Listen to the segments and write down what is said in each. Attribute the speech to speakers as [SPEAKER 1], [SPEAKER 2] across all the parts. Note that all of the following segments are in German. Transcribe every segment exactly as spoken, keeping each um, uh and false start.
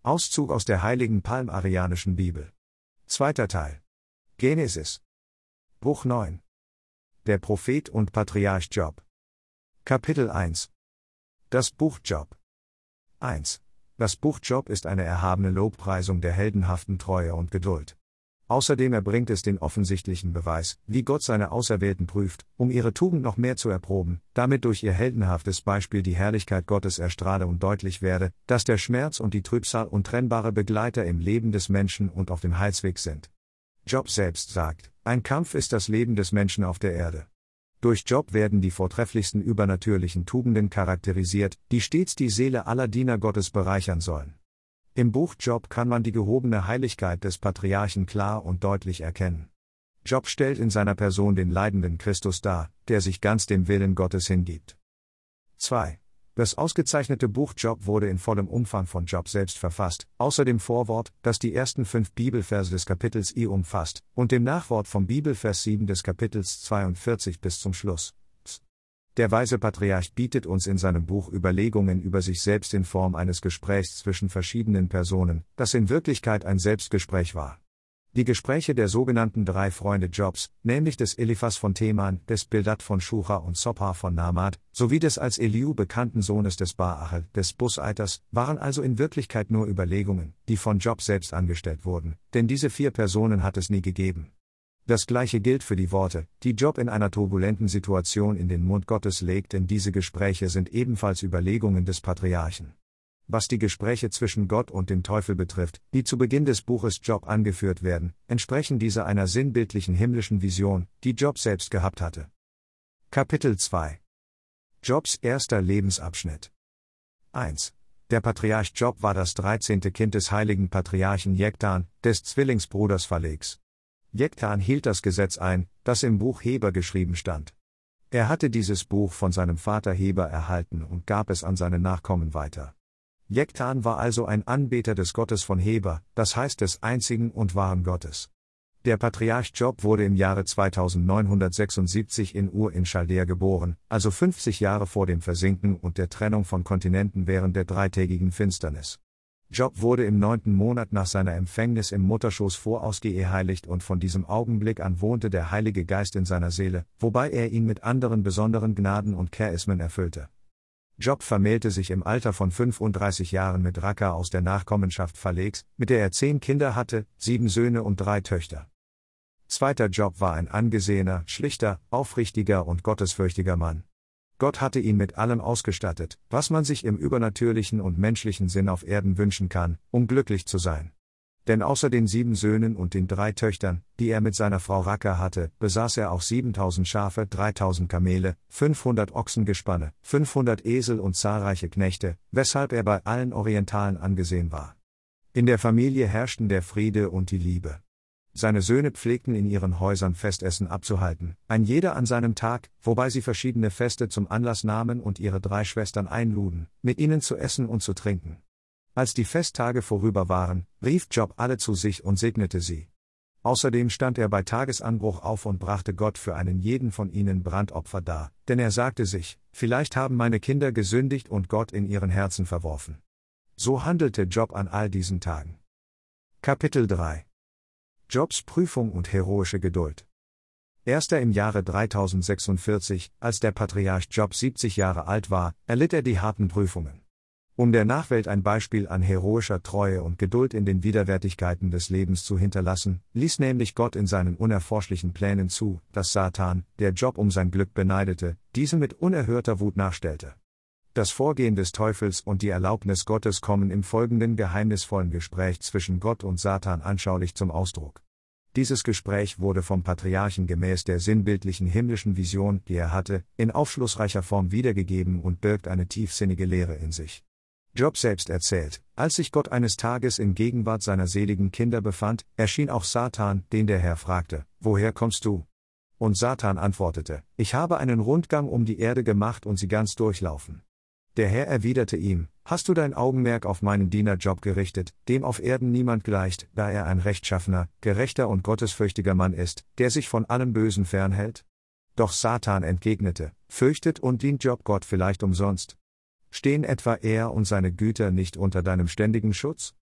[SPEAKER 1] Auszug aus der Heiligen Palm-Arianischen Bibel. Zweiter Teil. Genesis. Buch neun. Der Prophet und Patriarch Job. Kapitel eins. Das Buch Job. eins. Das Buch Job ist eine erhabene Lobpreisung der heldenhaften Treue und Geduld. Außerdem erbringt es den offensichtlichen Beweis, wie Gott seine Auserwählten prüft, um ihre Tugend noch mehr zu erproben, damit durch ihr heldenhaftes Beispiel die Herrlichkeit Gottes erstrahle und deutlich werde, dass der Schmerz und die Trübsal untrennbare Begleiter im Leben des Menschen und auf dem Heilsweg sind. Job selbst sagt, ein Kampf ist das Leben des Menschen auf der Erde. Durch Job werden die vortrefflichsten übernatürlichen Tugenden charakterisiert, die stets die Seele aller Diener Gottes bereichern sollen. Im Buch Job kann man die gehobene Heiligkeit des Patriarchen klar und deutlich erkennen. Job stellt in seiner Person den leidenden Christus dar, der sich ganz dem Willen Gottes hingibt. zwei. Das ausgezeichnete Buch Job wurde in vollem Umfang von Job selbst verfasst, außer dem Vorwort, das die ersten fünf Bibelverse des Kapitels I umfasst, und dem Nachwort vom Bibelvers sieben des Kapitels zweiundvierzig bis zum Schluss. Der weise Patriarch bietet uns in seinem Buch Überlegungen über sich selbst in Form eines Gesprächs zwischen verschiedenen Personen, das in Wirklichkeit ein Selbstgespräch war. Die Gespräche der sogenannten drei Freunde Jobs, nämlich des Eliphas von Teman, des Bildad von Schucha und Zophar von Naamad, sowie des als Eliu bekannten Sohnes des Baachel, des Busaiters, waren also in Wirklichkeit nur Überlegungen, die von Job selbst angestellt wurden, denn diese vier Personen hat es nie gegeben. Das Gleiche gilt für die Worte, die Job in einer turbulenten Situation in den Mund Gottes legt, denn diese Gespräche sind ebenfalls Überlegungen des Patriarchen. Was die Gespräche zwischen Gott und dem Teufel betrifft, die zu Beginn des Buches Job angeführt werden, entsprechen diese einer sinnbildlichen himmlischen Vision, die Job selbst gehabt hatte. Kapitel zwei. Jobs erster Lebensabschnitt. eins. Der Patriarch Job war das dreizehnte Kind des heiligen Patriarchen Jektan, des Zwillingsbruders Phalegs. Jektan hielt das Gesetz ein, das im Buch Heber geschrieben stand. Er hatte dieses Buch von seinem Vater Heber erhalten und gab es an seine Nachkommen weiter. Jektan war also ein Anbeter des Gottes von Heber, das heißt des einzigen und wahren Gottes. Der Patriarch Job wurde im Jahre zweitausendneunhundertsechsundsiebzig in Ur in Chaldea geboren, also fünfzig Jahre vor dem Versinken und der Trennung von Kontinenten während der dreitägigen Finsternis. Job wurde im neunten Monat nach seiner Empfängnis im Mutterschoß vorausgeheiligt und von diesem Augenblick an wohnte der Heilige Geist in seiner Seele, wobei er ihn mit anderen besonderen Gnaden und Charismen erfüllte. Job vermählte sich im Alter von fünfunddreißig Jahren mit Rakka aus der Nachkommenschaft Phalegs, mit der er zehn Kinder hatte, sieben Söhne und drei Töchter. Zweiter Job war ein angesehener, schlichter, aufrichtiger und gottesfürchtiger Mann. Gott hatte ihn mit allem ausgestattet, was man sich im übernatürlichen und menschlichen Sinn auf Erden wünschen kann, um glücklich zu sein. Denn außer den sieben Söhnen und den drei Töchtern, die er mit seiner Frau Rakka hatte, besaß er auch siebentausend Schafe, dreitausend Kamele, fünfhundert Ochsengespanne, fünfhundert Esel und zahlreiche Knechte, weshalb er bei allen Orientalen angesehen war. In der Familie herrschten der Friede und die Liebe. Seine Söhne pflegten in ihren Häusern Festessen abzuhalten, ein jeder an seinem Tag, wobei sie verschiedene Feste zum Anlass nahmen und ihre drei Schwestern einluden, mit ihnen zu essen und zu trinken. Als die Festtage vorüber waren, rief Job alle zu sich und segnete sie. Außerdem stand er bei Tagesanbruch auf und brachte Gott für einen jeden von ihnen Brandopfer dar, denn er sagte sich, vielleicht haben meine Kinder gesündigt und Gott in ihren Herzen verworfen. So handelte Job an all diesen Tagen. Kapitel drei. Jobs Prüfung und heroische Geduld. Erster im Jahre dreitausendsechsundvierzig, als der Patriarch Job siebzig Jahre alt war, erlitt er die harten Prüfungen. Um der Nachwelt ein Beispiel an heroischer Treue und Geduld in den Widerwärtigkeiten des Lebens zu hinterlassen, ließ nämlich Gott in seinen unerforschlichen Plänen zu, dass Satan, der Job um sein Glück beneidete, diesem mit unerhörter Wut nachstellte. Das Vorgehen des Teufels und die Erlaubnis Gottes kommen im folgenden geheimnisvollen Gespräch zwischen Gott und Satan anschaulich zum Ausdruck. Dieses Gespräch wurde vom Patriarchen gemäß der sinnbildlichen himmlischen Vision, die er hatte, in aufschlussreicher Form wiedergegeben und birgt eine tiefsinnige Lehre in sich. Job selbst erzählt, als sich Gott eines Tages in Gegenwart seiner seligen Kinder befand, erschien auch Satan, den der Herr fragte, woher kommst du? Und Satan antwortete, ich habe einen Rundgang um die Erde gemacht und sie ganz durchlaufen. Der Herr erwiderte ihm, hast du dein Augenmerk auf meinen Diener Job gerichtet, dem auf Erden niemand gleicht, da er ein rechtschaffener, gerechter und gottesfürchtiger Mann ist, der sich von allem Bösen fernhält? Doch Satan entgegnete, fürchtet und dient Job Gott vielleicht umsonst? Stehen etwa er und seine Güter nicht unter deinem ständigen Schutz?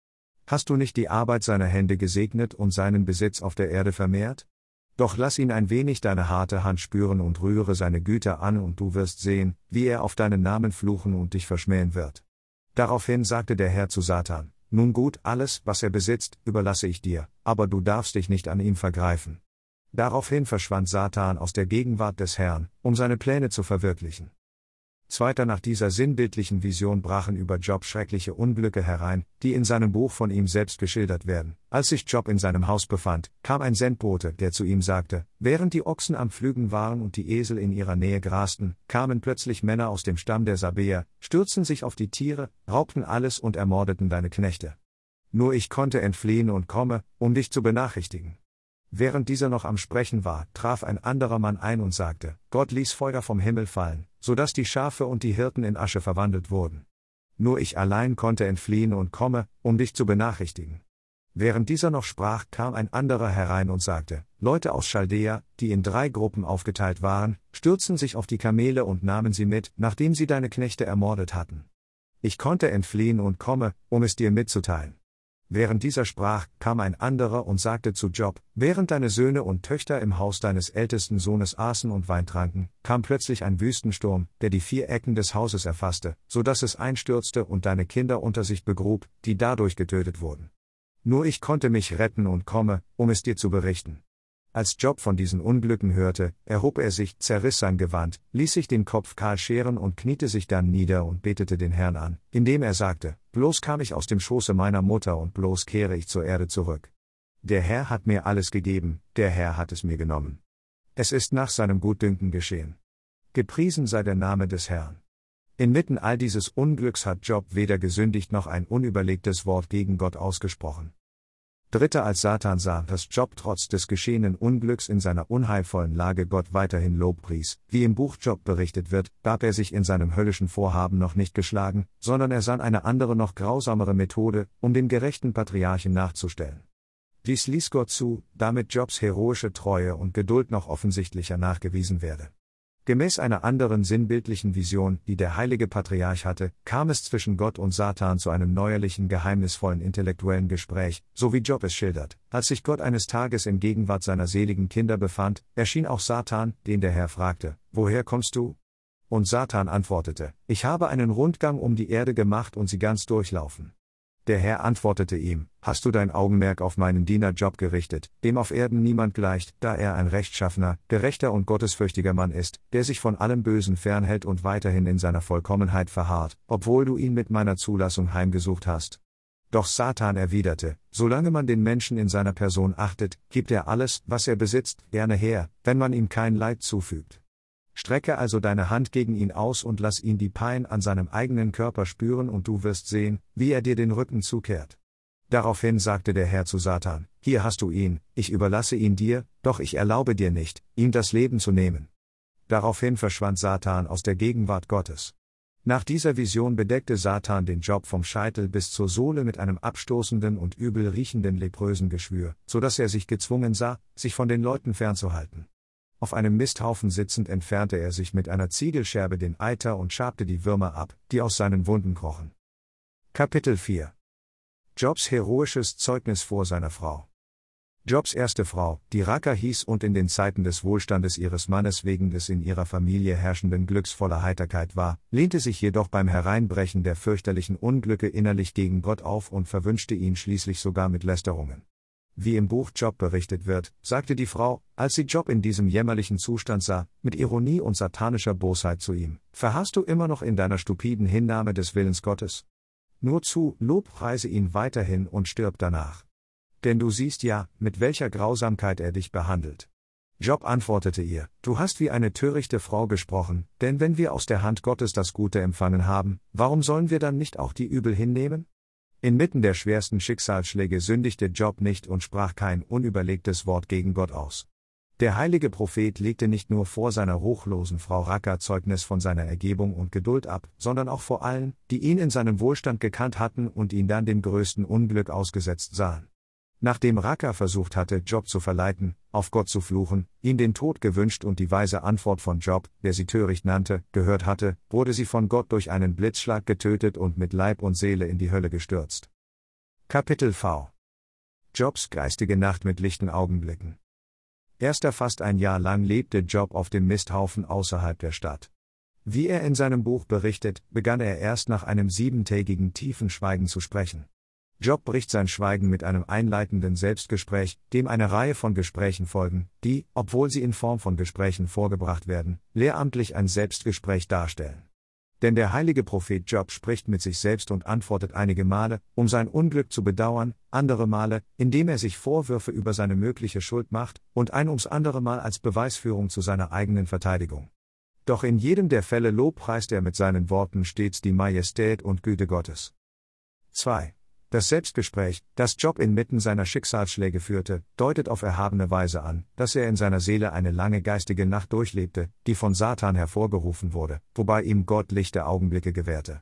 [SPEAKER 1] Hast du nicht die Arbeit seiner Hände gesegnet und seinen Besitz auf der Erde vermehrt? Doch lass ihn ein wenig deine harte Hand spüren und rühre seine Güter an und du wirst sehen, wie er auf deinen Namen fluchen und dich verschmähen wird. Daraufhin sagte der Herr zu Satan: Nun gut, alles, was er besitzt, überlasse ich dir, aber du darfst dich nicht an ihm vergreifen. Daraufhin verschwand Satan aus der Gegenwart des Herrn, um seine Pläne zu verwirklichen. Zweiter Nach dieser sinnbildlichen Vision brachen über Job schreckliche Unglücke herein, die in seinem Buch von ihm selbst geschildert werden. Als sich Job in seinem Haus befand, kam ein Sendbote, der zu ihm sagte: Während die Ochsen am Pflügen waren und die Esel in ihrer Nähe grasten, kamen plötzlich Männer aus dem Stamm der Sabäer, stürzten sich auf die Tiere, raubten alles und ermordeten deine Knechte. Nur ich konnte entfliehen und komme, um dich zu benachrichtigen. Während dieser noch am Sprechen war, traf ein anderer Mann ein und sagte: Gott ließ Feuer vom Himmel fallen, so dass die Schafe und die Hirten in Asche verwandelt wurden. Nur ich allein konnte entfliehen und komme, um dich zu benachrichtigen. Während dieser noch sprach, kam ein anderer herein und sagte: Leute aus Chaldea, die in drei Gruppen aufgeteilt waren, stürzten sich auf die Kamele und nahmen sie mit, nachdem sie deine Knechte ermordet hatten. Ich konnte entfliehen und komme, um es dir mitzuteilen. Während dieser sprach, kam ein anderer und sagte zu Job: Während deine Söhne und Töchter im Haus deines ältesten Sohnes aßen und Wein tranken, kam plötzlich ein Wüstensturm, der die vier Ecken des Hauses erfasste, so dass es einstürzte und deine Kinder unter sich begrub, die dadurch getötet wurden. Nur ich konnte mich retten und komme, um es dir zu berichten. Als Job von diesen Unglücken hörte, erhob er sich, zerriss sein Gewand, ließ sich den Kopf kahl scheren und kniete sich dann nieder und betete den Herrn an, indem er sagte: Bloß kam ich aus dem Schoße meiner Mutter und bloß kehre ich zur Erde zurück. Der Herr hat mir alles gegeben, der Herr hat es mir genommen. Es ist nach seinem Gutdünken geschehen. Gepriesen sei der Name des Herrn. Inmitten all dieses Unglücks hat Job weder gesündigt noch ein unüberlegtes Wort gegen Gott ausgesprochen. Dritter Als Satan sah, dass Job trotz des geschehenen Unglücks in seiner unheilvollen Lage Gott weiterhin Lob pries, wie im Buch Job berichtet wird, gab er sich in seinem höllischen Vorhaben noch nicht geschlagen, sondern er sann eine andere noch grausamere Methode, um den gerechten Patriarchen nachzustellen. Dies ließ Gott zu, damit Jobs heroische Treue und Geduld noch offensichtlicher nachgewiesen werde. Gemäß einer anderen sinnbildlichen Vision, die der heilige Patriarch hatte, kam es zwischen Gott und Satan zu einem neuerlichen geheimnisvollen intellektuellen Gespräch, so wie Job es schildert. Als sich Gott eines Tages in Gegenwart seiner seligen Kinder befand, erschien auch Satan, den der Herr fragte: Woher kommst du? Und Satan antwortete: Ich habe einen Rundgang um die Erde gemacht und sie ganz durchlaufen. Der Herr antwortete ihm: Hast du dein Augenmerk auf meinen Diener Job gerichtet, dem auf Erden niemand gleicht, da er ein rechtschaffener, gerechter und gottesfürchtiger Mann ist, der sich von allem Bösen fernhält und weiterhin in seiner Vollkommenheit verharrt, obwohl du ihn mit meiner Zulassung heimgesucht hast? Doch Satan erwiderte: Solange man den Menschen in seiner Person achtet, gibt er alles, was er besitzt, gerne her, wenn man ihm kein Leid zufügt. Strecke also deine Hand gegen ihn aus und lass ihn die Pein an seinem eigenen Körper spüren und du wirst sehen, wie er dir den Rücken zukehrt. Daraufhin sagte der Herr zu Satan: Hier hast du ihn, ich überlasse ihn dir, doch ich erlaube dir nicht, ihm das Leben zu nehmen. Daraufhin verschwand Satan aus der Gegenwart Gottes. Nach dieser Vision bedeckte Satan den Job vom Scheitel bis zur Sohle mit einem abstoßenden und übel riechenden leprösen Geschwür, so dass er sich gezwungen sah, sich von den Leuten fernzuhalten. Auf einem Misthaufen sitzend entfernte er sich mit einer Ziegelscherbe den Eiter und schabte die Würmer ab, die aus seinen Wunden krochen. Kapitel vier. Jobs heroisches Zeugnis vor seiner Frau. Jobs erste Frau, die Raka hieß und in den Zeiten des Wohlstandes ihres Mannes wegen des in ihrer Familie herrschenden Glücks voller Heiterkeit war, lehnte sich jedoch beim Hereinbrechen der fürchterlichen Unglücke innerlich gegen Gott auf und verwünschte ihn schließlich sogar mit Lästerungen. Wie im Buch Job berichtet wird, sagte die Frau, als sie Job in diesem jämmerlichen Zustand sah, mit Ironie und satanischer Bosheit zu ihm: Verharrst du immer noch in deiner stupiden Hinnahme des Willens Gottes? Nur zu, lobpreise ihn weiterhin und stirb danach. Denn du siehst ja, mit welcher Grausamkeit er dich behandelt. Job antwortete ihr: Du hast wie eine törichte Frau gesprochen, denn wenn wir aus der Hand Gottes das Gute empfangen haben, warum sollen wir dann nicht auch die Übel hinnehmen? Inmitten der schwersten Schicksalsschläge sündigte Job nicht und sprach kein unüberlegtes Wort gegen Gott aus. Der heilige Prophet legte nicht nur vor seiner ruchlosen Frau Raka Zeugnis von seiner Ergebung und Geduld ab, sondern auch vor allen, die ihn in seinem Wohlstand gekannt hatten und ihn dann dem größten Unglück ausgesetzt sahen. Nachdem Raka versucht hatte, Job zu verleiten, auf Gott zu fluchen, ihn den Tod gewünscht und die weise Antwort von Job, der sie töricht nannte, gehört hatte, wurde sie von Gott durch einen Blitzschlag getötet und mit Leib und Seele in die Hölle gestürzt. Kapitel V. Jobs geistige Nacht mit lichten Augenblicken. Erst fast ein Jahr lang lebte Job auf dem Misthaufen außerhalb der Stadt. Wie er in seinem Buch berichtet, begann er erst nach einem siebentägigen tiefen Schweigen zu sprechen. Job bricht sein Schweigen mit einem einleitenden Selbstgespräch, dem eine Reihe von Gesprächen folgen, die, obwohl sie in Form von Gesprächen vorgebracht werden, lehramtlich ein Selbstgespräch darstellen. Denn der heilige Prophet Job spricht mit sich selbst und antwortet einige Male, um sein Unglück zu bedauern, andere Male, indem er sich Vorwürfe über seine mögliche Schuld macht, und ein ums andere Mal als Beweisführung zu seiner eigenen Verteidigung. Doch in jedem der Fälle lobpreist er mit seinen Worten stets die Majestät und Güte Gottes. zwei. Das Selbstgespräch, das Job inmitten seiner Schicksalsschläge führte, deutet auf erhabene Weise an, dass er in seiner Seele eine lange geistige Nacht durchlebte, die von Satan hervorgerufen wurde, wobei ihm Gott lichte Augenblicke gewährte.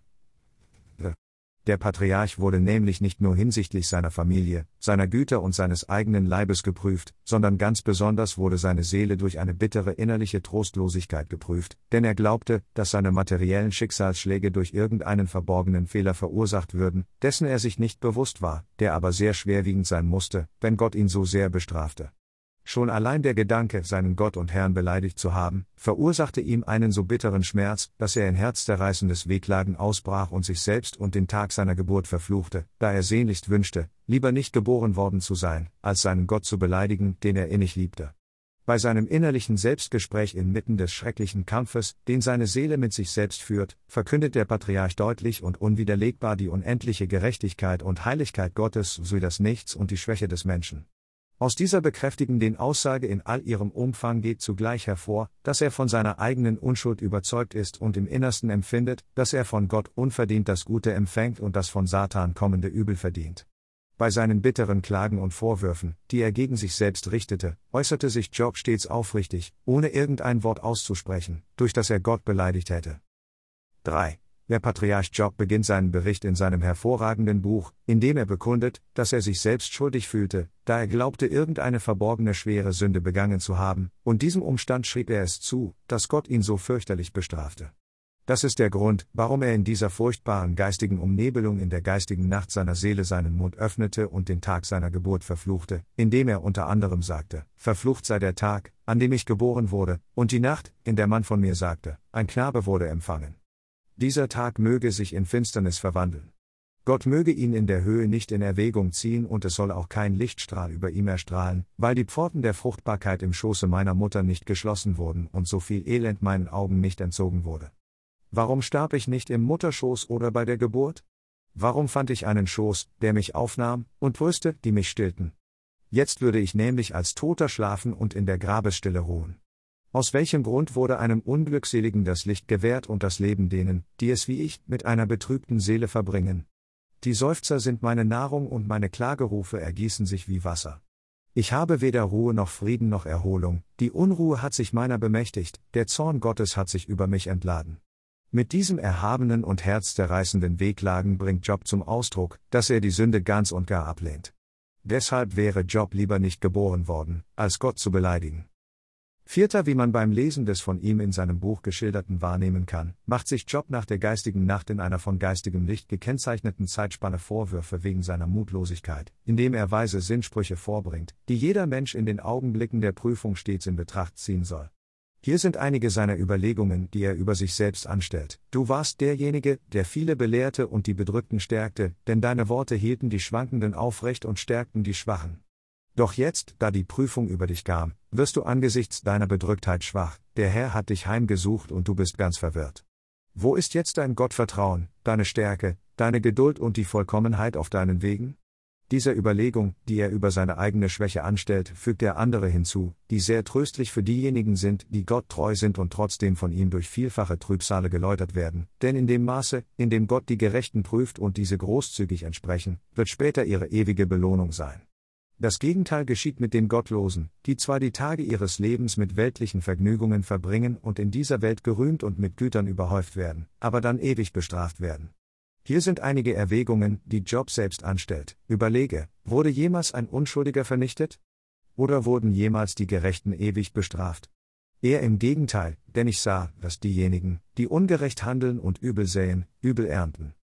[SPEAKER 1] Der Patriarch wurde nämlich nicht nur hinsichtlich seiner Familie, seiner Güter und seines eigenen Leibes geprüft, sondern ganz besonders wurde seine Seele durch eine bittere innerliche Trostlosigkeit geprüft, denn er glaubte, dass seine materiellen Schicksalsschläge durch irgendeinen verborgenen Fehler verursacht würden, dessen er sich nicht bewusst war, der aber sehr schwerwiegend sein musste, wenn Gott ihn so sehr bestrafte. Schon allein der Gedanke, seinen Gott und Herrn beleidigt zu haben, verursachte ihm einen so bitteren Schmerz, dass er in herzzerreißendes Wehklagen ausbrach und sich selbst und den Tag seiner Geburt verfluchte, da er sehnlichst wünschte, lieber nicht geboren worden zu sein, als seinen Gott zu beleidigen, den er innig liebte. Bei seinem innerlichen Selbstgespräch inmitten des schrecklichen Kampfes, den seine Seele mit sich selbst führt, verkündet der Patriarch deutlich und unwiderlegbar die unendliche Gerechtigkeit und Heiligkeit Gottes sowie das Nichts und die Schwäche des Menschen. Aus dieser bekräftigenden Aussage in all ihrem Umfang geht zugleich hervor, dass er von seiner eigenen Unschuld überzeugt ist und im Innersten empfindet, dass er von Gott unverdient das Gute empfängt und das von Satan kommende Übel verdient. Bei seinen bitteren Klagen und Vorwürfen, die er gegen sich selbst richtete, äußerte sich Job stets aufrichtig, ohne irgendein Wort auszusprechen, durch das er Gott beleidigt hätte. drei. Der Patriarch Job beginnt seinen Bericht in seinem hervorragenden Buch, indem er bekundet, dass er sich selbst schuldig fühlte, da er glaubte, irgendeine verborgene schwere Sünde begangen zu haben, und diesem Umstand schrieb er es zu, dass Gott ihn so fürchterlich bestrafte. Das ist der Grund, warum er in dieser furchtbaren geistigen Umnebelung in der geistigen Nacht seiner Seele seinen Mund öffnete und den Tag seiner Geburt verfluchte, indem er unter anderem sagte: Verflucht sei der Tag, an dem ich geboren wurde, und die Nacht, in der man von mir sagte, ein Knabe wurde empfangen. Dieser Tag möge sich in Finsternis verwandeln. Gott möge ihn in der Höhe nicht in Erwägung ziehen und es soll auch kein Lichtstrahl über ihm erstrahlen, weil die Pforten der Fruchtbarkeit im Schoße meiner Mutter nicht geschlossen wurden und so viel Elend meinen Augen nicht entzogen wurde. Warum starb ich nicht im Mutterschoß oder bei der Geburt? Warum fand ich einen Schoß, der mich aufnahm, und Brüste, die mich stillten? Jetzt würde ich nämlich als Toter schlafen und in der Grabesstille ruhen. Aus welchem Grund wurde einem Unglückseligen das Licht gewährt und das Leben denen, die es wie ich, mit einer betrübten Seele verbringen? Die Seufzer sind meine Nahrung und meine Klagerufe ergießen sich wie Wasser. Ich habe weder Ruhe noch Frieden noch Erholung, die Unruhe hat sich meiner bemächtigt, der Zorn Gottes hat sich über mich entladen. Mit diesem erhabenen und herzzerreißenden Wehklagen bringt Job zum Ausdruck, dass er die Sünde ganz und gar ablehnt. Deshalb wäre Job lieber nicht geboren worden, als Gott zu beleidigen. Vierter, wie man beim Lesen des von ihm in seinem Buch geschilderten wahrnehmen kann, macht sich Job nach der geistigen Nacht in einer von geistigem Licht gekennzeichneten Zeitspanne Vorwürfe wegen seiner Mutlosigkeit, indem er weise Sinnsprüche vorbringt, die jeder Mensch in den Augenblicken der Prüfung stets in Betracht ziehen soll. Hier sind einige seiner Überlegungen, die er über sich selbst anstellt. Du warst derjenige, der viele belehrte und die Bedrückten stärkte, denn deine Worte hielten die Schwankenden aufrecht und stärkten die Schwachen. Doch jetzt, da die Prüfung über dich kam, wirst du angesichts deiner Bedrücktheit schwach, der Herr hat dich heimgesucht und du bist ganz verwirrt. Wo ist jetzt dein Gottvertrauen, deine Stärke, deine Geduld und die Vollkommenheit auf deinen Wegen? Dieser Überlegung, die er über seine eigene Schwäche anstellt, fügt er andere hinzu, die sehr tröstlich für diejenigen sind, die Gott treu sind und trotzdem von ihm durch vielfache Trübsale geläutert werden, denn in dem Maße, in dem Gott die Gerechten prüft und diese großzügig entsprechen, wird später ihre ewige Belohnung sein. Das Gegenteil geschieht mit den Gottlosen, die zwar die Tage ihres Lebens mit weltlichen Vergnügungen verbringen und in dieser Welt gerühmt und mit Gütern überhäuft werden, aber dann ewig bestraft werden. Hier sind einige Erwägungen, die Job selbst anstellt. Überlege, wurde jemals ein Unschuldiger vernichtet? Oder wurden jemals die Gerechten ewig bestraft? Eher im Gegenteil, denn ich sah, dass diejenigen, die ungerecht handeln und übel säen, übel ernten.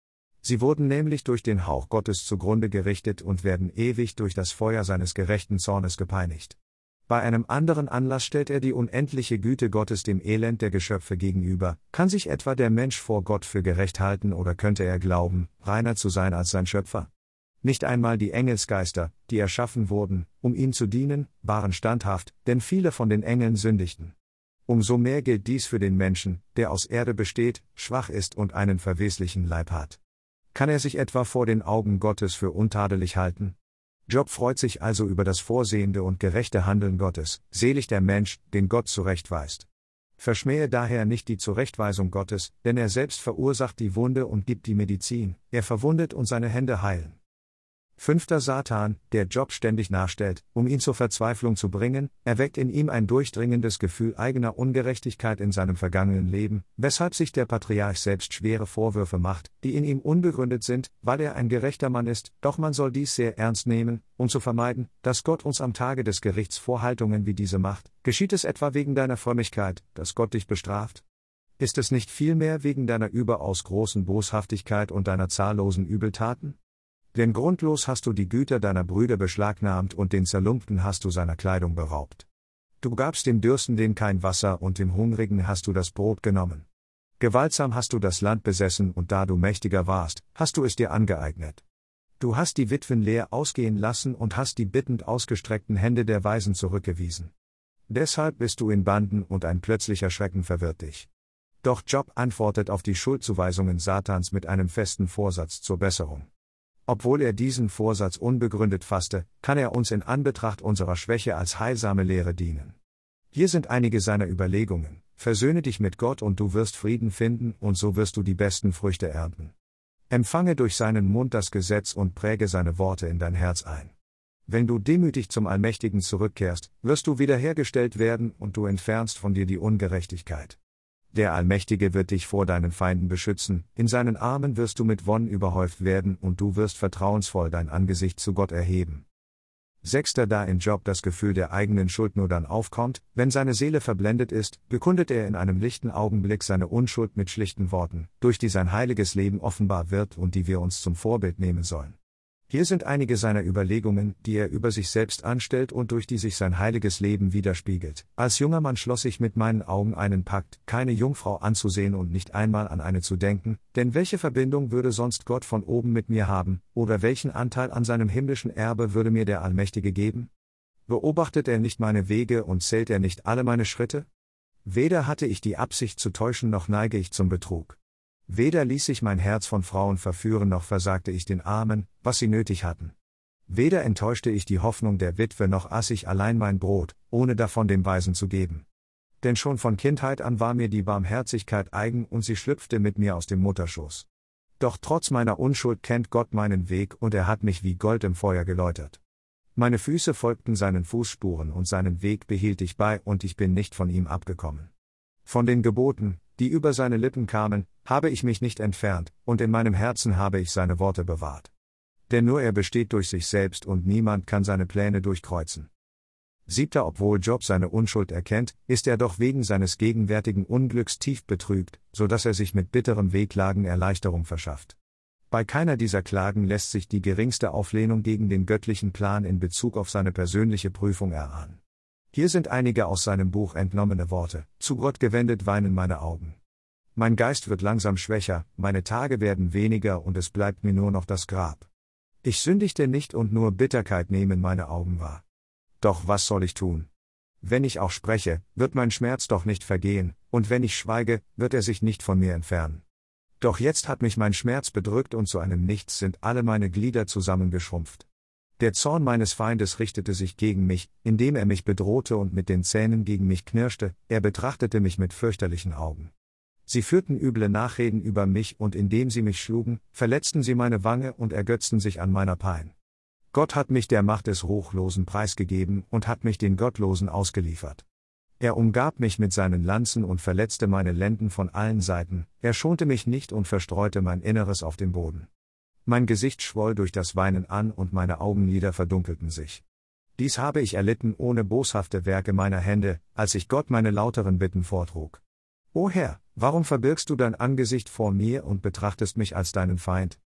[SPEAKER 1] Sie wurden nämlich durch den Hauch Gottes zugrunde gerichtet und werden ewig durch das Feuer seines gerechten Zornes gepeinigt. Bei einem anderen Anlass stellt er die unendliche Güte Gottes dem Elend der Geschöpfe gegenüber. Kann sich etwa der Mensch vor Gott für gerecht halten oder könnte er glauben, reiner zu sein als sein Schöpfer? Nicht einmal die Engelsgeister, die erschaffen wurden, um ihm zu dienen, waren standhaft, denn viele von den Engeln sündigten. Umso mehr gilt dies für den Menschen, der aus Erde besteht, schwach ist und einen verweslichen Leib hat. Kann er sich etwa vor den Augen Gottes für untadelig halten? Job freut sich also über das vorsehende und gerechte Handeln Gottes, selig der Mensch, den Gott zurechtweist. Verschmähe daher nicht die Zurechtweisung Gottes, denn er selbst verursacht die Wunde und gibt die Medizin, er verwundet und seine Hände heilen. Fünfter Satan, der Job ständig nachstellt, um ihn zur Verzweiflung zu bringen, erweckt in ihm ein durchdringendes Gefühl eigener Ungerechtigkeit in seinem vergangenen Leben, weshalb sich der Patriarch selbst schwere Vorwürfe macht, die in ihm unbegründet sind, weil er ein gerechter Mann ist, doch man soll dies sehr ernst nehmen, um zu vermeiden, dass Gott uns am Tage des Gerichts Vorhaltungen wie diese macht. Geschieht es etwa wegen deiner Frömmigkeit, dass Gott dich bestraft? Ist es nicht vielmehr wegen deiner überaus großen Boshaftigkeit und deiner zahllosen Übeltaten? Denn grundlos hast du die Güter deiner Brüder beschlagnahmt und den Zerlumpten hast du seiner Kleidung beraubt. Du gabst dem Dürstenden kein Wasser und dem Hungrigen hast du das Brot genommen. Gewaltsam hast du das Land besessen und da du mächtiger warst, hast du es dir angeeignet. Du hast die Witwen leer ausgehen lassen und hast die bittend ausgestreckten Hände der Waisen zurückgewiesen. Deshalb bist du in Banden und ein plötzlicher Schrecken verwirrt dich. Doch Job antwortet auf die Schuldzuweisungen Satans mit einem festen Vorsatz zur Besserung. Obwohl er diesen Vorsatz unbegründet fasste, kann er uns in Anbetracht unserer Schwäche als heilsame Lehre dienen. Hier sind einige seiner Überlegungen: Versöhne dich mit Gott und du wirst Frieden finden und so wirst du die besten Früchte ernten. Empfange durch seinen Mund das Gesetz und präge seine Worte in dein Herz ein. Wenn du demütig zum Allmächtigen zurückkehrst, wirst du wiederhergestellt werden und du entfernst von dir die Ungerechtigkeit. Der Allmächtige wird dich vor deinen Feinden beschützen, in seinen Armen wirst du mit Wonnen überhäuft werden und du wirst vertrauensvoll dein Angesicht zu Gott erheben. Sechster, da in Job das Gefühl der eigenen Schuld nur dann aufkommt, wenn seine Seele verblendet ist, bekundet er in einem lichten Augenblick seine Unschuld mit schlichten Worten, durch die sein heiliges Leben offenbar wird und die wir uns zum Vorbild nehmen sollen. Hier sind einige seiner Überlegungen, die er über sich selbst anstellt und durch die sich sein heiliges Leben widerspiegelt. Als junger Mann schloss ich mit meinen Augen einen Pakt, keine Jungfrau anzusehen und nicht einmal an eine zu denken, denn welche Verbindung würde sonst Gott von oben mit mir haben, oder welchen Anteil an seinem himmlischen Erbe würde mir der Allmächtige geben? Beobachtet er nicht meine Wege und zählt er nicht alle meine Schritte? Weder hatte ich die Absicht zu täuschen noch neige ich zum Betrug. Weder ließ sich mein Herz von Frauen verführen noch versagte ich den Armen, was sie nötig hatten. Weder enttäuschte ich die Hoffnung der Witwe noch aß ich allein mein Brot, ohne davon dem Waisen zu geben. Denn schon von Kindheit an war mir die Barmherzigkeit eigen und sie schlüpfte mit mir aus dem Mutterschoß. Doch trotz meiner Unschuld kennt Gott meinen Weg und er hat mich wie Gold im Feuer geläutert. Meine Füße folgten seinen Fußspuren und seinen Weg behielt ich bei und ich bin nicht von ihm abgekommen. Von den Geboten, die über seine Lippen kamen, habe ich mich nicht entfernt, und in meinem Herzen habe ich seine Worte bewahrt. Denn nur er besteht durch sich selbst und niemand kann seine Pläne durchkreuzen. Siebter, obwohl Job seine Unschuld erkennt, ist er doch wegen seines gegenwärtigen Unglücks tief betrübt, so dass er sich mit bitterem Wehklagen Erleichterung verschafft. Bei keiner dieser Klagen lässt sich die geringste Auflehnung gegen den göttlichen Plan in Bezug auf seine persönliche Prüfung erahnen. Hier sind einige aus seinem Buch entnommene Worte: Zu Gott gewendet weinen meine Augen. Mein Geist wird langsam schwächer, meine Tage werden weniger und es bleibt mir nur noch das Grab. Ich sündigte nicht und nur Bitterkeit nehmen meine Augen wahr. Doch was soll ich tun? Wenn ich auch spreche, wird mein Schmerz doch nicht vergehen, und wenn ich schweige, wird er sich nicht von mir entfernen. Doch jetzt hat mich mein Schmerz bedrückt und zu einem Nichts sind alle meine Glieder zusammengeschrumpft. Der Zorn meines Feindes richtete sich gegen mich, indem er mich bedrohte und mit den Zähnen gegen mich knirschte, er betrachtete mich mit fürchterlichen Augen. Sie führten üble Nachreden über mich und indem sie mich schlugen, verletzten sie meine Wange und ergötzten sich an meiner Pein. Gott hat mich der Macht des Ruchlosen preisgegeben und hat mich den Gottlosen ausgeliefert. Er umgab mich mit seinen Lanzen und verletzte meine Lenden von allen Seiten, er schonte mich nicht und verstreute mein Inneres auf dem Boden. Mein Gesicht schwoll durch das Weinen an und meine Augenlider verdunkelten sich. Dies habe ich erlitten ohne boshafte Werke meiner Hände, als ich Gott meine lauteren Bitten vortrug. O Herr, warum verbirgst du dein Angesicht vor mir und betrachtest mich als deinen Feind?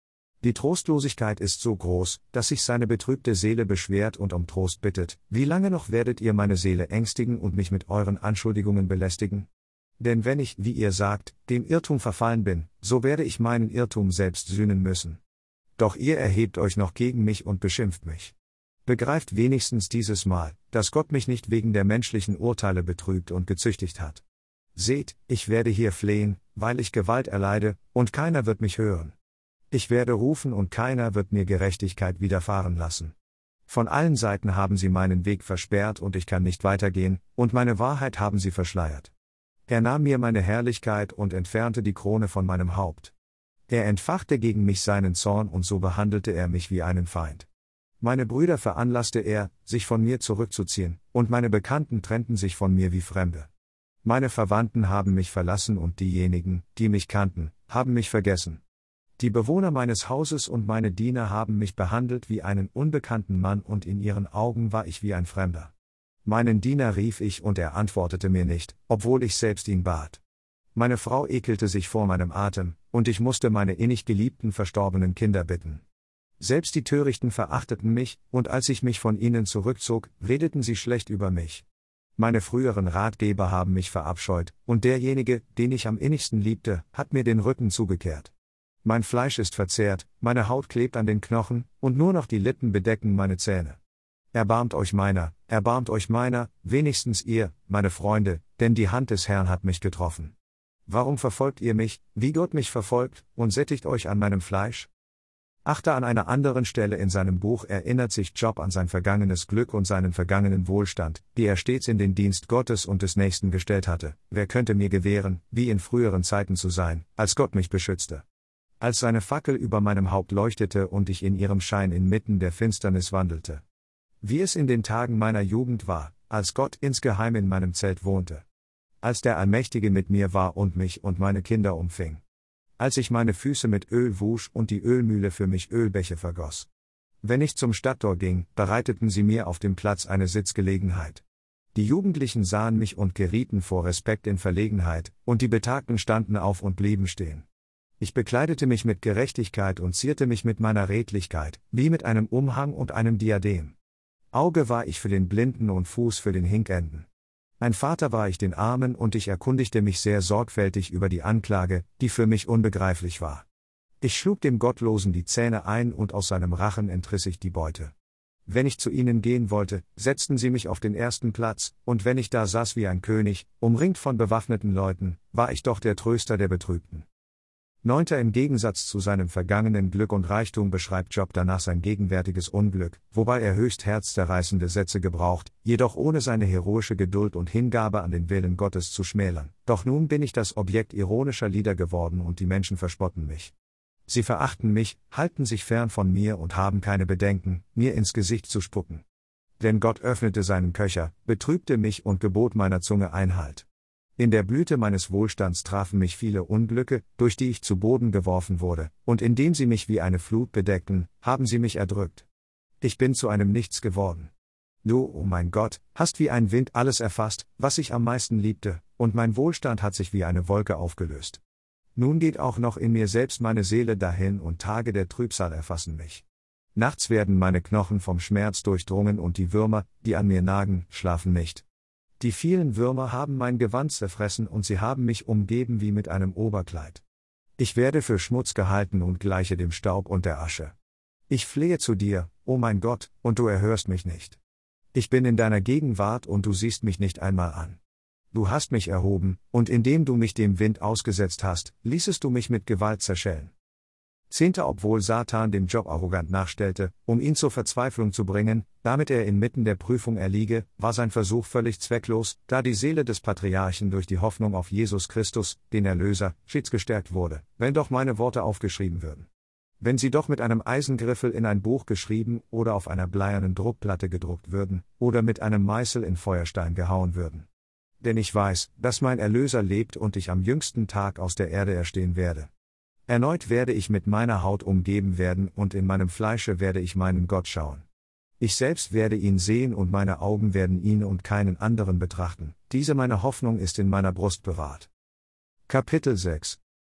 [SPEAKER 1] Die Trostlosigkeit ist so groß, dass sich seine betrübte Seele beschwert und um Trost bittet. Wie lange noch werdet ihr meine Seele ängstigen und mich mit euren Anschuldigungen belästigen? Denn wenn ich, wie ihr sagt, dem Irrtum verfallen bin, so werde ich meinen Irrtum selbst sühnen müssen. Doch ihr erhebt euch noch gegen mich und beschimpft mich. Begreift wenigstens dieses Mal, dass Gott mich nicht wegen der menschlichen Urteile betrübt und gezüchtigt hat. Seht, ich werde hier flehen, weil ich Gewalt erleide, und keiner wird mich hören. Ich werde rufen und keiner wird mir Gerechtigkeit widerfahren lassen. Von allen Seiten haben sie meinen Weg versperrt und ich kann nicht weitergehen, und meine Wahrheit haben sie verschleiert. Er nahm mir meine Herrlichkeit und entfernte die Krone von meinem Haupt. Er entfachte gegen mich seinen Zorn und so behandelte er mich wie einen Feind. Meine Brüder veranlasste er, sich von mir zurückzuziehen, und meine Bekannten trennten sich von mir wie Fremde. Meine Verwandten haben mich verlassen und diejenigen, die mich kannten, haben mich vergessen. Die Bewohner meines Hauses und meine Diener haben mich behandelt wie einen unbekannten Mann und in ihren Augen war ich wie ein Fremder. Meinen Diener rief ich und er antwortete mir nicht, obwohl ich selbst ihn bat. Meine Frau ekelte sich vor meinem Atem, und ich musste meine innig geliebten verstorbenen Kinder bitten. Selbst die Törichten verachteten mich, und als ich mich von ihnen zurückzog, redeten sie schlecht über mich. Meine früheren Ratgeber haben mich verabscheut, und derjenige, den ich am innigsten liebte, hat mir den Rücken zugekehrt. Mein Fleisch ist verzehrt, meine Haut klebt an den Knochen, und nur noch die Lippen bedecken meine Zähne. Erbarmt euch meiner, erbarmt euch meiner, wenigstens ihr, meine Freunde, denn die Hand des Herrn hat mich getroffen. Warum verfolgt ihr mich, wie Gott mich verfolgt, und sättigt euch an meinem Fleisch? Achte an einer anderen Stelle in seinem Buch erinnert sich Job an sein vergangenes Glück und seinen vergangenen Wohlstand, die er stets in den Dienst Gottes und des Nächsten gestellt hatte. Wer könnte mir gewähren, wie in früheren Zeiten zu sein, als Gott mich beschützte? Als seine Fackel über meinem Haupt leuchtete und ich in ihrem Schein inmitten der Finsternis wandelte. Wie es in den Tagen meiner Jugend war, als Gott insgeheim in meinem Zelt wohnte. Als der Allmächtige mit mir war und mich und meine Kinder umfing. Als ich meine Füße mit Öl wusch und die Ölmühle für mich Ölbäche vergoss. Wenn ich zum Stadttor ging, bereiteten sie mir auf dem Platz eine Sitzgelegenheit. Die Jugendlichen sahen mich und gerieten vor Respekt in Verlegenheit, und die Betagten standen auf und blieben stehen. Ich bekleidete mich mit Gerechtigkeit und zierte mich mit meiner Redlichkeit, wie mit einem Umhang und einem Diadem. Auge war ich für den Blinden und Fuß für den Hinkenden. Ein Vater war ich den Armen und ich erkundigte mich sehr sorgfältig über die Anklage, die für mich unbegreiflich war. Ich schlug dem Gottlosen die Zähne ein und aus seinem Rachen entriss ich die Beute. Wenn ich zu ihnen gehen wollte, setzten sie mich auf den ersten Platz, und wenn ich da saß wie ein König, umringt von bewaffneten Leuten, war ich doch der Tröster der Betrübten. Neunter Im Gegensatz zu seinem vergangenen Glück und Reichtum beschreibt Job danach sein gegenwärtiges Unglück, wobei er höchst herzzerreißende Sätze gebraucht, jedoch ohne seine heroische Geduld und Hingabe an den Willen Gottes zu schmälern. Doch nun bin ich das Objekt ironischer Lieder geworden und die Menschen verspotten mich. Sie verachten mich, halten sich fern von mir und haben keine Bedenken, mir ins Gesicht zu spucken. Denn Gott öffnete seinen Köcher, betrübte mich und gebot meiner Zunge Einhalt. In der Blüte meines Wohlstands trafen mich viele Unglücke, durch die ich zu Boden geworfen wurde, und indem sie mich wie eine Flut bedeckten, haben sie mich erdrückt. Ich bin zu einem Nichts geworden. Du, oh mein Gott, hast wie ein Wind alles erfasst, was ich am meisten liebte, und mein Wohlstand hat sich wie eine Wolke aufgelöst. Nun geht auch noch in mir selbst meine Seele dahin und Tage der Trübsal erfassen mich. Nachts werden meine Knochen vom Schmerz durchdrungen und die Würmer, die an mir nagen, schlafen nicht. Die vielen Würmer haben mein Gewand zerfressen und sie haben mich umgeben wie mit einem Oberkleid. Ich werde für Schmutz gehalten und gleiche dem Staub und der Asche. Ich flehe zu dir, o mein Gott, und du erhörst mich nicht. Ich bin in deiner Gegenwart und du siehst mich nicht einmal an. Du hast mich erhoben, und indem du mich dem Wind ausgesetzt hast, ließest du mich mit Gewalt zerschellen. Zehnter Obwohl Satan dem Job arrogant nachstellte, um ihn zur Verzweiflung zu bringen, damit er inmitten der Prüfung erliege, war sein Versuch völlig zwecklos, da die Seele des Patriarchen durch die Hoffnung auf Jesus Christus, den Erlöser, stets gestärkt wurde, wenn doch meine Worte aufgeschrieben würden. Wenn sie doch mit einem Eisengriffel in ein Buch geschrieben oder auf einer bleiernen Druckplatte gedruckt würden, oder mit einem Meißel in Feuerstein gehauen würden. Denn ich weiß, dass mein Erlöser lebt und ich am jüngsten Tag aus der Erde erstehen werde. Erneut werde ich mit meiner Haut umgeben werden und in meinem Fleische werde ich meinen Gott schauen. Ich selbst werde ihn sehen und meine Augen werden ihn und keinen anderen betrachten. Diese meine Hoffnung ist in meiner Brust bewahrt. Kapitel sechs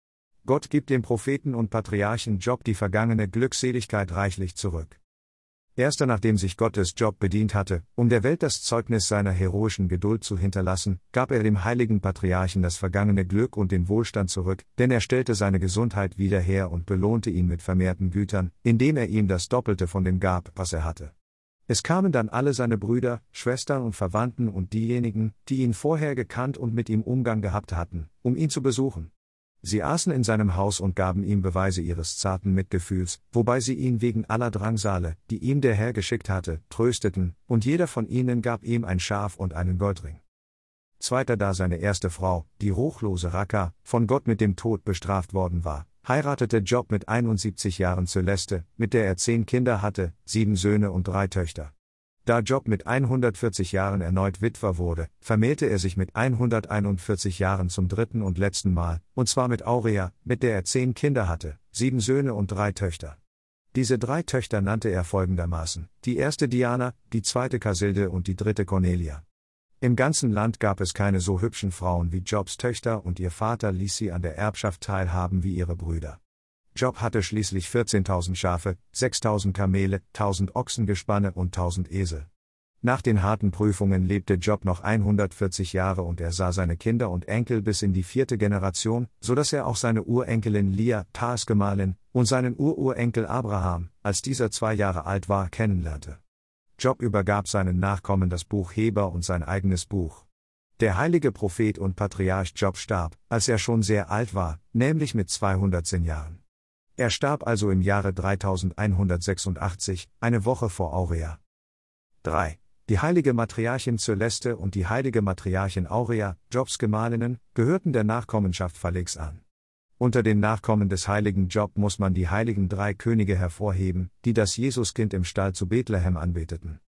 [SPEAKER 1] Gott gibt dem Propheten und Patriarchen Job die vergangene Glückseligkeit reichlich zurück. Erst nachdem sich Gottes Job bedient hatte, um der Welt das Zeugnis seiner heroischen Geduld zu hinterlassen, gab er dem heiligen Patriarchen das vergangene Glück und den Wohlstand zurück, denn er stellte seine Gesundheit wieder her und belohnte ihn mit vermehrten Gütern, indem er ihm das Doppelte von dem gab, was er hatte. Es kamen dann alle seine Brüder, Schwestern und Verwandten und diejenigen, die ihn vorher gekannt und mit ihm Umgang gehabt hatten, um ihn zu besuchen. Sie aßen in seinem Haus und gaben ihm Beweise ihres zarten Mitgefühls, wobei sie ihn wegen aller Drangsale, die ihm der Herr geschickt hatte, trösteten, und jeder von ihnen gab ihm ein Schaf und einen Goldring. Zweiter da seine erste Frau, die ruchlose Rakka, von Gott mit dem Tod bestraft worden war, heiratete Job mit einundsiebzig Jahren Celeste, mit der er zehn Kinder hatte, sieben Söhne und drei Töchter. Da Job mit hundertvierzig Jahren erneut Witwer wurde, vermählte er sich mit hunderteinundvierzig Jahren zum dritten und letzten Mal, und zwar mit Aurea, mit der er zehn Kinder hatte, sieben Söhne und drei Töchter. Diese drei Töchter nannte er folgendermaßen: die erste Diana, die zweite Kasilde und die dritte Cornelia. Im ganzen Land gab es keine so hübschen Frauen wie Jobs Töchter, und ihr Vater ließ sie an der Erbschaft teilhaben wie ihre Brüder. Job hatte schließlich vierzehntausend Schafe, sechstausend Kamele, tausend Ochsengespanne und tausend Esel. Nach den harten Prüfungen lebte Job noch hundertvierzig Jahre und er sah seine Kinder und Enkel bis in die vierte Generation, so dass er auch seine Urenkelin Lia, Taas Gemahlin, und seinen Ururenkel Abraham, als dieser zwei Jahre alt war, kennenlernte. Job übergab seinen Nachkommen das Buch Heber und sein eigenes Buch. Der heilige Prophet und Patriarch Job starb, als er schon sehr alt war, nämlich mit zweihundertzehn Jahren. Er starb also im Jahre dreitausendeinhundertsechsundachtzig, eine Woche vor Aurea. drei. Die heilige Matriarchin Celeste und die heilige Matriarchin Aurea, Jobs Gemahlinnen, gehörten der Nachkommenschaft Phalegs an. Unter den Nachkommen des heiligen Job muss man die heiligen drei Könige hervorheben, die das Jesuskind im Stall zu Bethlehem anbeteten.